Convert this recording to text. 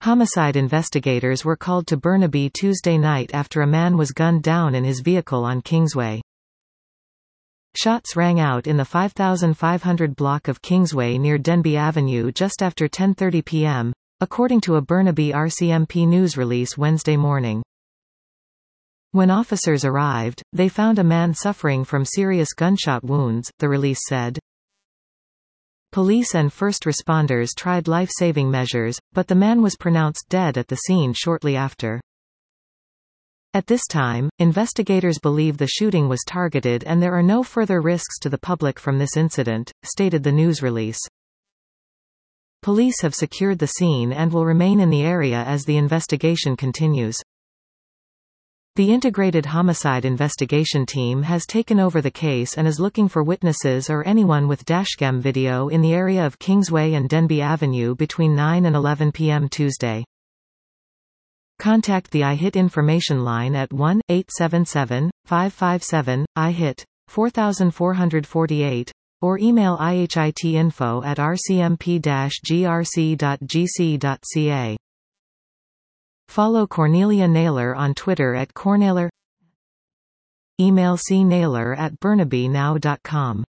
Homicide investigators were called to Burnaby Tuesday night after a man was gunned down in his vehicle on Kingsway. Shots rang out in the 5500 block of Kingsway near Denby Avenue just after 10:30 p.m., according to a Burnaby RCMP news release Wednesday morning. When officers arrived, they found a man suffering from serious gunshot wounds, the release said. Police and first responders tried life-saving measures, but the man was pronounced dead at the scene shortly after. At this time, investigators believe the shooting was targeted and there are no further risks to the public from this incident, stated the news release. Police have secured the scene and will remain in the area as the investigation continues. The Integrated Homicide Investigation Team has taken over the case and is looking for witnesses or anyone with dashcam video in the area of Kingsway and Denby Avenue between 9 and 11 p.m. Tuesday. Contact the IHIT information line at 1-877-557-IHIT, 4448, or email ihit@rcmp-grc.gc.ca. Follow Cornelia Naylor on Twitter at Cornaylor. Email cnaylor@burnabynow.com.